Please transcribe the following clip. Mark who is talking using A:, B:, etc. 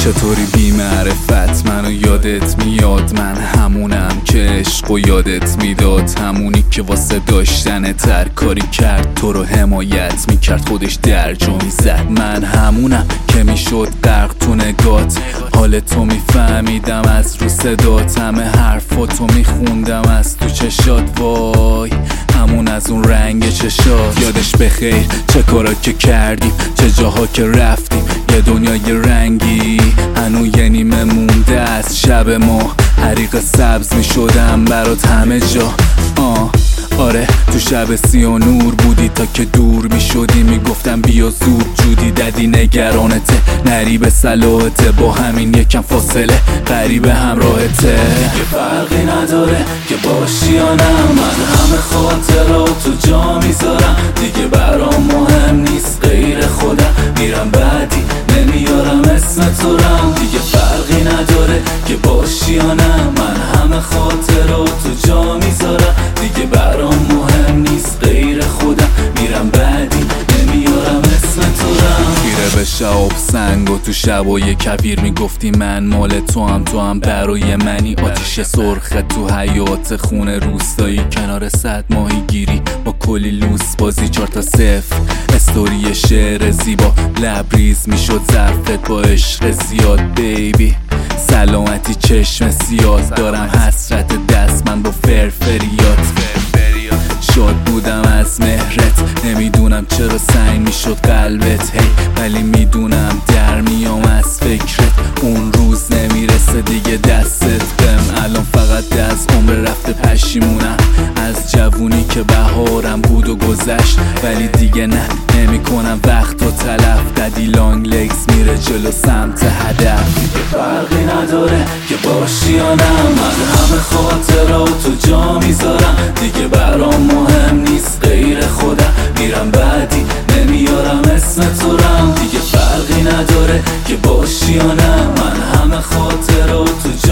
A: چطوری بی معرفت منو یادت میاد؟ من همونم که عشق و یادت میداد، همونی که واسه داشتن ترکاری کرد، تو رو حمایت میکرد خودش درجا میزد. من همونم که میشد غرق تو نگات، حال تو میفهمیدم از رو صدات، همه حرفاتو میخوندم از تو چشات. وای همون از اون رنگ چشات. یادش بخیر چه کارا که کردیم، چه جاها که رفتیم، یه دنیای رنگی هنو یه نیمه مونده از شب ما. حریق سبز میشدم برات همه جا، آره تو شب سیاه نور بودی تا که دور میشدی، میگفتم بیا زود جودی، ددی نگرانته نری به صلاحته، با همین یکم فاصله قریب همراهته. دیگه فرقی نداره که باشی یا نه، من همه خاطراتو جا میذارم، دیگه برام مهم نیست غیر خودم، میرم بعدی نمیارم اسم تو رم. دیگه فرقی نداره که باشی یا نه، من همه خاطراتو جا میذارم، دیگه برام مهم نیست غیر خودم، میرم بعدی نمیارم اسم تو رم. خیره به شعب سنگ و تو شبای کویر میگفتی من مال تو هم برای منی. آتیش سرخ تو حیات خونه روستایی، کنار صد ماهی گیری با کلی لوس بازی، 4 تا 0 استوری شعر زیبا، لبریز میشد ظرفت با عشق زیاد. بیبی سلامتی چشم سیاه، دارم حسرت دست من با فرفریات. شاد بودم از مهرت، نمیدونم چرا سنگ میشد قلبت، هی ولی میدونم در میام از فکرت. اون روز نمیرسه دیگه دستت بهم، الان فقط از عمر رفته پشیمونم از جوونی که بهارم بود و گذشت، ولی دیگه نه نمیکنم وقت و تلف. ددی لانگ لگز میره جلو سمت هدف. دیگه فرقی نداره که باشی یا نه، من همه خاطراتو جا میذارم، دیگه برام مهم نیست غیر خودم، میرم بعدی نمیارم اسم تو رم. دیگه فرقی نداره که باشی یا نه، من همه خاطراتو جا